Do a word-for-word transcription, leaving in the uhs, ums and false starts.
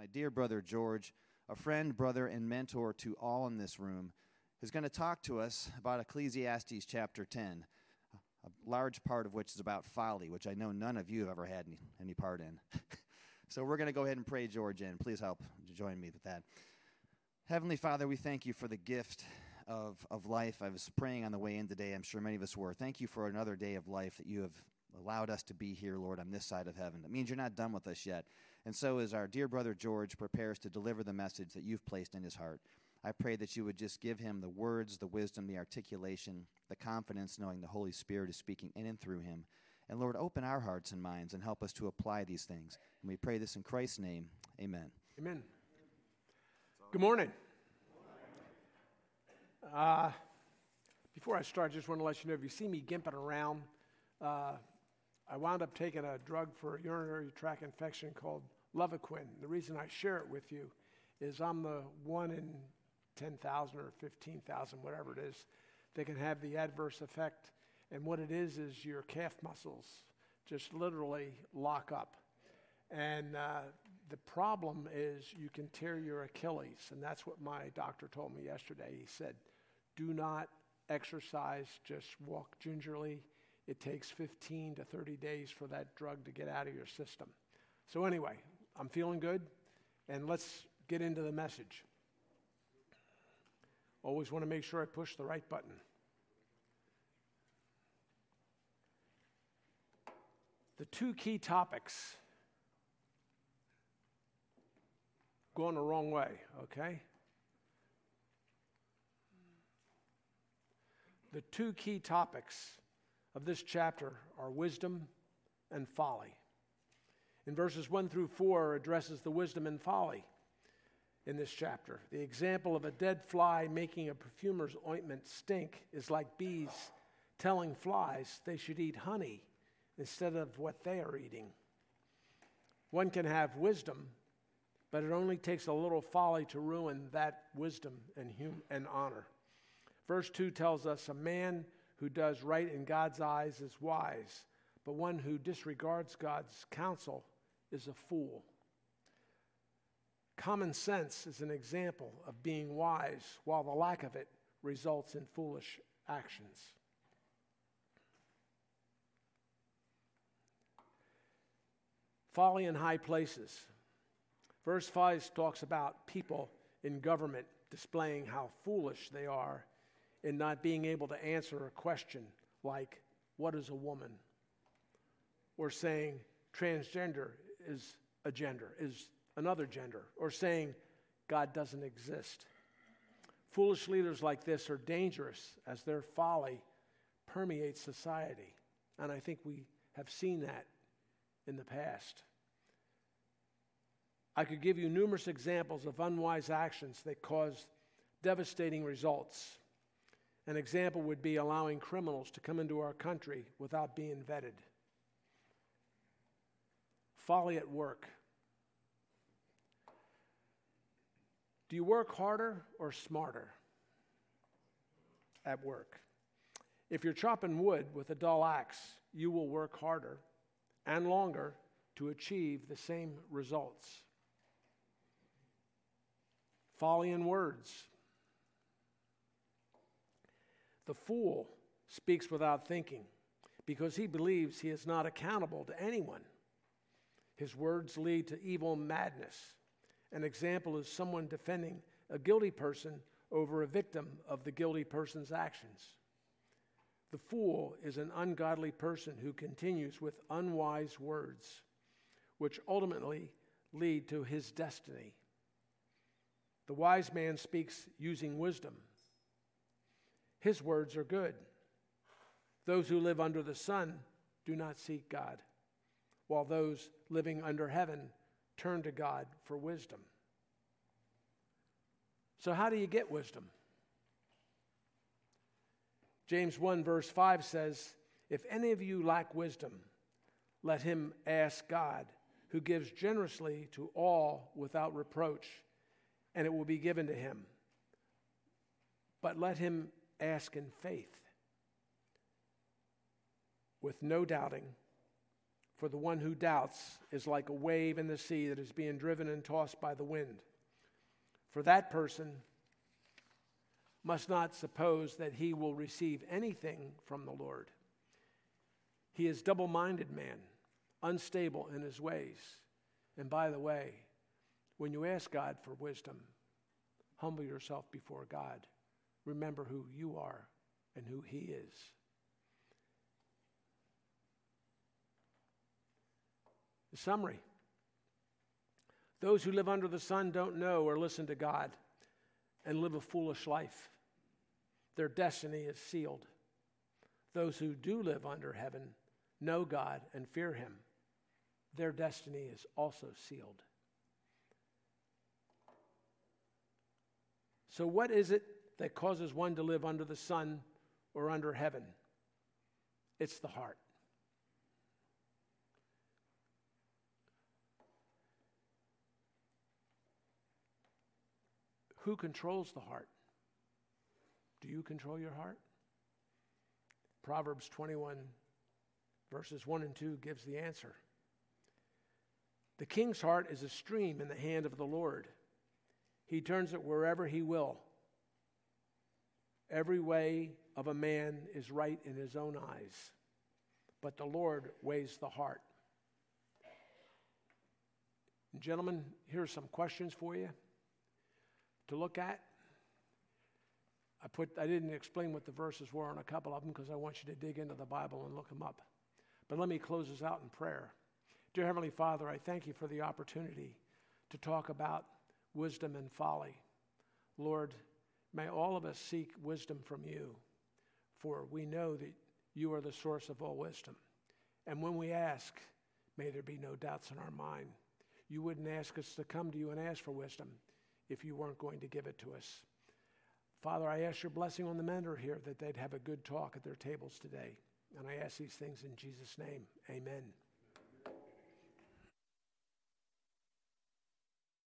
my dear brother George, a friend, brother, and mentor to all in this room, is going to talk to us about Ecclesiastes chapter ten, a large part of which is about folly, which I know none of you have ever had any, any part in. So we're going to go ahead and pray George in. Please help join me with that. Heavenly Father, we thank you for the gift of, of life. I was praying on the way in today. I'm sure many of us were. Thank you for another day of life that you have allowed us to be here, Lord, on this side of heaven. That means you're not done with us yet. And so as our dear brother George prepares to deliver the message that you've placed in his heart, I pray that you would just give him the words, the wisdom, the articulation, the confidence, knowing the Holy Spirit is speaking in and through him. And Lord, open our hearts and minds and help us to apply these things. And we pray this in Christ's name. Amen. Amen. Good morning. Uh, before I start, I just want to let you know, if you see me gimping around, uh, I wound up taking a drug for a urinary tract infection called Levaquin. The reason I share it with you is I'm the one in ten thousand or fifteen thousand, whatever it is, that can have the adverse effect. And what it is is your calf muscles just literally lock up. And uh, the problem is you can tear your Achilles. And that's what my doctor told me yesterday. He said, do not exercise, just walk gingerly. It takes fifteen to thirty days for that drug to get out of your system. So anyway, I'm feeling good, and let's get into the message. Always want to make sure I push the right button. The two key topics, going the wrong way, okay? The two key topics of this chapter are wisdom and folly. In verses one through four addresses the wisdom and folly in this chapter. The example of a dead fly making a perfumer's ointment stink is like bees telling flies they should eat honey instead of what they are eating. One can have wisdom, but it only takes a little folly to ruin that wisdom and hum- and honor. Verse two tells us a man who does right in God's eyes is wise, but one who disregards God's counsel is a fool. Common sense is an example of being wise, while the lack of it results in foolish actions. Folly in high places. Verse five talks about people in government displaying how foolish they are in not being able to answer a question like, what is a woman? Or saying transgender is a gender, is another gender. Or saying God doesn't exist. Foolish leaders like this are dangerous as their folly permeates society. And I think we have seen that in the past. I could give you numerous examples of unwise actions that cause devastating results. An example would be allowing criminals to come into our country without being vetted. Folly at work. Do you work harder or smarter at work? If you're chopping wood with a dull axe, you will work harder and longer to achieve the same results. Folly in words. The fool speaks without thinking because he believes he is not accountable to anyone. His words lead to evil madness. An example is someone defending a guilty person over a victim of the guilty person's actions. The fool is an ungodly person who continues with unwise words, which ultimately lead to his destiny. The wise man speaks using wisdom. His words are good. Those who live under the sun do not seek God, while those living under heaven turn to God for wisdom. So how do you get wisdom? James one verse five says, if any of you lack wisdom, let him ask God, who gives generously to all without reproach, and it will be given to him. But let him ask in faith, with no doubting, For the one who doubts is like a wave in the sea that is being driven and tossed by the wind. For that person must not suppose that he will receive anything from the Lord. He is double-minded man, unstable in his ways. And by the way, when you ask God for wisdom, humble yourself before God. Remember who you are and who he is. The summary. Those who live under the sun don't know or listen to God and live a foolish life. Their destiny is sealed. Those who do live under heaven know God and fear him. Their destiny is also sealed. So what is it that causes one to live under the sun or under heaven? It's the heart. Who controls the heart? Do you control your heart? Proverbs twenty-one, verses one and two gives the answer. The king's heart is a stream in the hand of the Lord. He turns it wherever he will. Every way of a man is right in his own eyes, but the Lord weighs the heart. And gentlemen, here are some questions for you to look at. I put I didn't explain what the verses were on a couple of them because I want you to dig into the Bible and look them up. But let me close this out in prayer. Dear Heavenly Father, I thank you for the opportunity to talk about wisdom and folly. Lord, may all of us seek wisdom from you, for we know that you are the source of all wisdom. And when we ask, may there be no doubts in our mind. You wouldn't ask us to come to you and ask for wisdom if you weren't going to give it to us. Father, I ask your blessing on the men who are here, that they'd have a good talk at their tables today. And I ask these things in Jesus' name. Amen.